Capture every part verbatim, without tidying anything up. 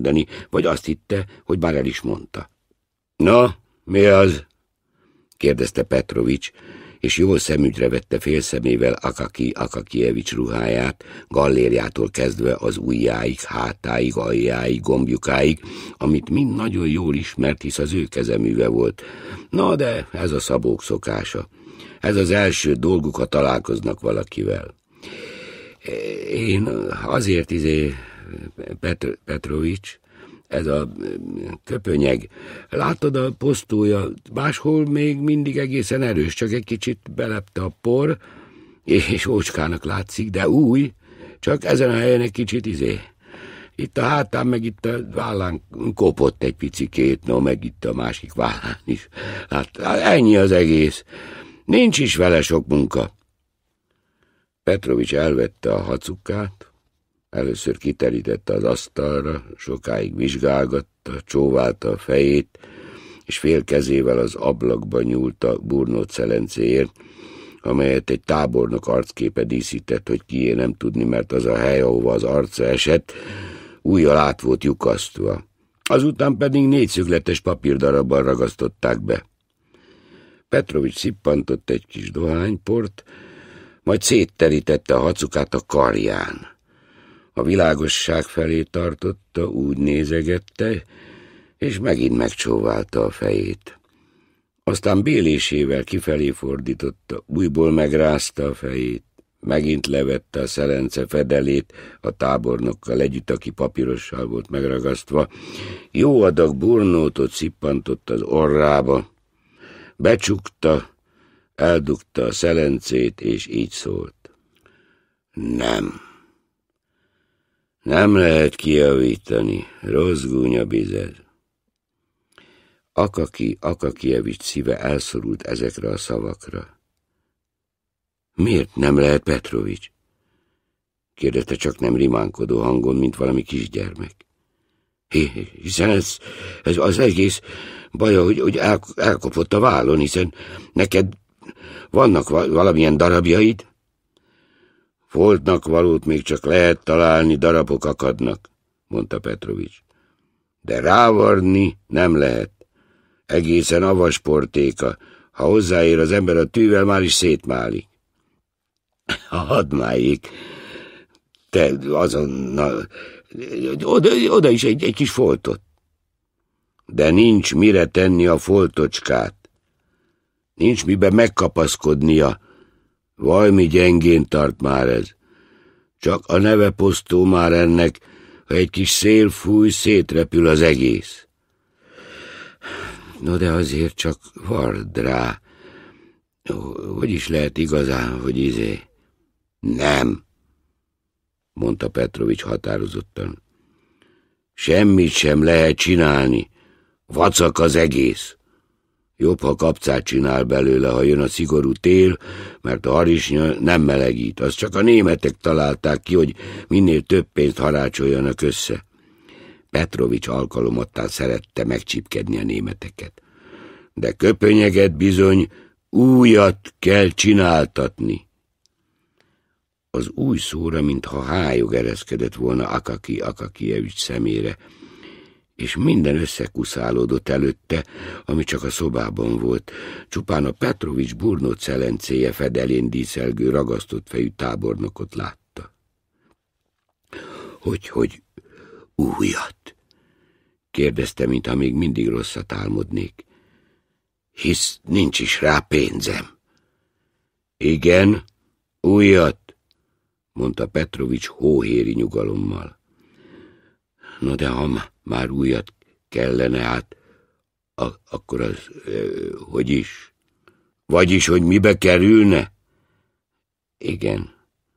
mondani, vagy azt hitte, hogy már el is mondta. Na, mi az? kérdezte Petrovics, és jól szemügyre vette félszemével Akaki Akakievics ruháját, gallérjától kezdve az ujjáig, hátáig, aljáig, gombjukáig, amit mind nagyon jól ismert, hisz az ő kezeműve volt. Na de ez a szabók szokása. Ez az első dolguk, ha találkoznak valakivel. Én azért izé, Petr- Petrovics, ez a köpönyeg. Látod, a posztója máshol még mindig egészen erős, csak egy kicsit belepte a por, és ócskának látszik, de új, csak ezen a helyen egy kicsit izé. Itt a hátán, meg itt a vállán kopott egy picikét, no, meg itt a másik vállán is. Hát ennyi az egész. Nincs is vele sok munka. Petrovics elvette a hacukát, először kiterítette az asztalra, sokáig vizsgálgatta, csóválta a fejét, és fél kezével az ablakba nyúlt a burnót szelencéért, amelyet egy tábornok arcképe díszített, hogy kié nem tudni, mert az a hely, ahova az arca esett, ujjal át volt lyukasztva. Azután pedig négyszögletes papírdarabban ragasztották be. Petrovics szippantott egy kis dohányport, majd szétterítette a hacukát a karján. A világosság felé tartotta, úgy nézegette, és megint megcsóválta a fejét. Aztán bélésével kifelé fordította, újból megrázta a fejét, megint levette a szelence fedelét a tábornokkal együtt, aki papírossal volt megragasztva, jó adag burnótot szippantott az orrába, becsukta, eldugta a szelencét, és így szólt. Nem. Nem lehet kijavítani, rossz gúnya bized. Akaki Akakievics szíve elszorult ezekre a szavakra. Miért nem lehet, Petrovics? kérdezte csak nem rimánkodó hangon, mint valami kisgyermek. Hiszen ez, ez az egész baja, hogy, hogy el, elkopott a vállon, hiszen neked vannak valamilyen darabjaid? Foltnak valót még csak lehet találni, darabok akadnak, mondta Petrovics. De rávarni nem lehet. Egészen avasportéka. Ha hozzáér az ember a tűvel, már is szétmálik. Hadd máljék. Te azonnal... Oda, oda is egy, egy kis foltot. De nincs mire tenni a foltocskát. Nincs miben megkapaszkodnia. Valami gyengén tart már ez. Csak a neve posztó már ennek, ha egy kis szél fúj, szétrepül az egész. No de azért csak vard rá. Hogy is lehet igazán, hogy izé? Nem, mondta Petrovics határozottan. Semmit sem lehet csinálni. Vacak az egész. Jobb, ha kapcát csinál belőle, ha jön a szigorú tél, mert a harisnya nem melegít. Azt csak a németek találták ki, hogy minél több pénzt harácsoljanak össze. Petrovics alkalomattán szerette megcsipkedni a németeket. De köpönyeget bizony újat kell csináltatni. Az új szóra, mintha hályog ereszkedett volna Akaki Akakievics szemére, és minden összekuszálódott előtte, ami csak a szobában volt. Csupán a Petrovics burnót szelencéje fedelén díszelgő, ragasztott fejű tábornokot látta. Hogy, hogy újat? kérdezte, mintha még mindig rosszat álmodnék. Hisz nincs is rá pénzem. Igen, újat, mondta Petrovics hóhéri nyugalommal. No de ha már újat kellene, hát a- akkor az, ö, hogy is? Vagyis, hogy mibe kerülne? Igen.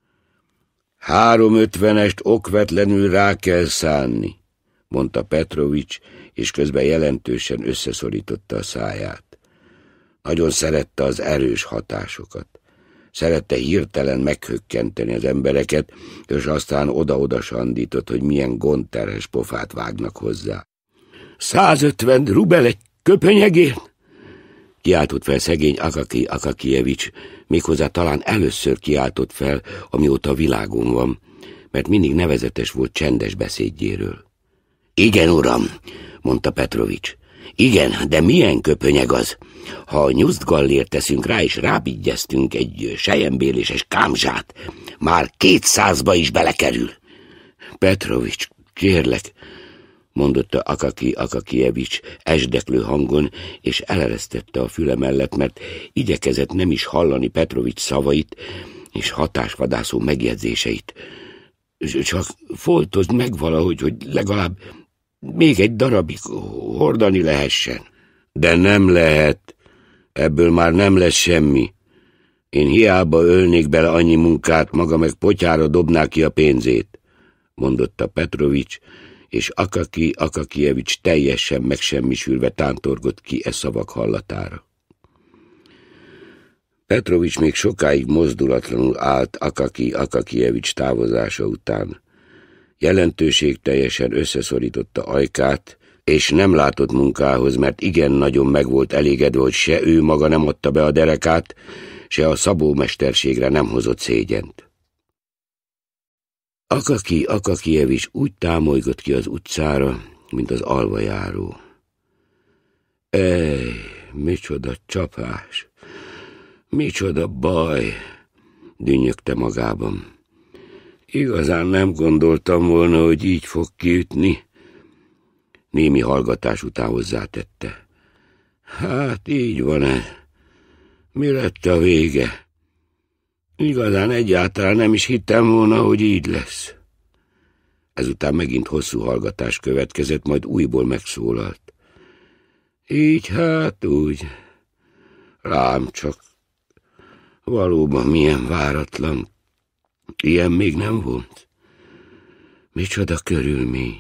Három ötvenest okvetlenül rá kell szánni, mondta Petrovics, és közben jelentősen összeszorította a száját. Nagyon szerette az erős hatásokat. Szerette hirtelen meghökkenteni az embereket, és aztán oda-oda sandított, hogy milyen gondterhes pofát vágnak hozzá. Százötven rubel egy köpönyegért? Kiáltott fel szegény Akaki Akakievics, méghozzá talán először kiáltott fel, amióta a világon van, mert mindig nevezetes volt csendes beszédjéről. Igen, uram, mondta Petrovics. Igen, de milyen köpönyeg az? Ha a nyusztgallért teszünk rá, és rábigyeztünk egy selyembéléses kámzsát, már kétszázba is belekerül. Petrovics, kérlek, mondotta Akaki Akakijevics esdeklő hangon, és eleresztette a füle mellett, mert igyekezett nem is hallani Petrovics szavait és hatásvadászó megjegyzéseit. Csak foltozd meg valahogy, hogy legalább még egy darabig hordani lehessen. De nem lehet. Ebből már nem lesz semmi. Én hiába ölnék bele annyi munkát, maga meg potyára dobná ki a pénzét, mondotta Petrovics, és Akaki Akakijevics teljesen megsemmisülve tántorgott ki e szavak hallatára. Petrovics még sokáig mozdulatlanul állt Akaki Akakijevics távozása után. Jelentőségteljesen összeszorította ajkát, és nem látott munkához, mert igen nagyon meg volt elégedve, hogy se ő maga nem adta be a derekát, se a szabómesterségre nem hozott szégyent. Akaki Akakijevics úgy támolygott ki az utcára, mint az alvajáró. Ej, micsoda csapás, micsoda baj, dünnyögte magában. Igazán nem gondoltam volna, hogy így fog kiütni. Némi hallgatás után hozzátette. Hát így van ez. Mi lett a vége? Igazán egyáltalán nem is hittem volna, hogy így lesz. Ezután megint hosszú hallgatás következett, majd újból megszólalt. Így hát úgy. Rám csak. Valóban milyen váratlan. Ilyen még nem volt. Micsoda körülmény.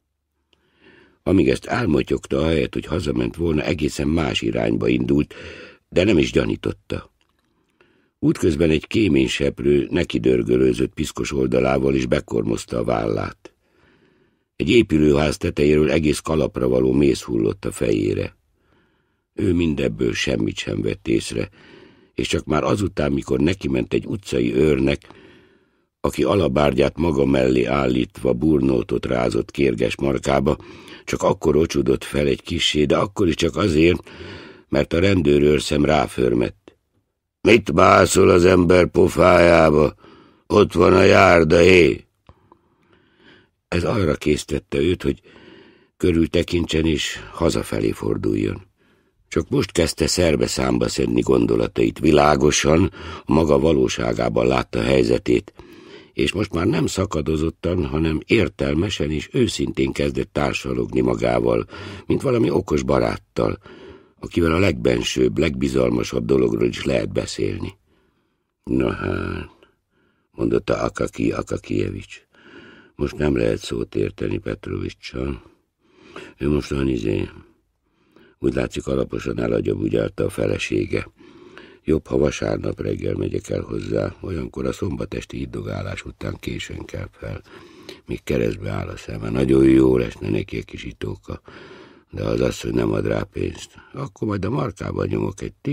Amíg ezt álmotyogta, ahelyett, hogy hazament volna, egészen más irányba indult, de nem is gyanította. Útközben egy kéményseprő nekidörgölőzött piszkos oldalával és bekormozta a vállát. Egy épülőház tetejéről egész kalapra való mész hullott a fejére. Ő mindebből semmit sem vett észre, és csak már azután, mikor nekiment egy utcai őrnek, aki alabárgyát maga mellé állítva burnótot rázott kérges markába, csak akkor ocsudott fel egy kissé, de akkor is csak azért, mert a rendőrőrszem ráförmett. Mit mászol az ember pofájába? Ott van a járda, hé! Ez arra késztette őt, hogy körültekintsen és hazafelé forduljon. Csak most kezdte szerbe számba szedni gondolatait, világosan, a maga valóságában látta a helyzetét, és most már nem szakadozottan, hanem értelmesen és őszintén kezdett társalogni magával, mint valami okos baráttal, akivel a legbensőbb, legbizalmasabb dologról is lehet beszélni. Na hát, mondotta Akaki Akakijevics, most nem lehet szót érteni Petrovics-sal. Ő most van izé. Úgy látszik, alaposan elagyabudjálta a felesége. Jobb, ha vasárnap reggel megyek el hozzá, olyankor a szombatesti iddogálás után későn kell fel, míg keresztbe áll a szeme. Nagyon jó lesne neki egy kis itóka, de az asszony nem ad rá pénzt. Akkor majd a markában nyomok egy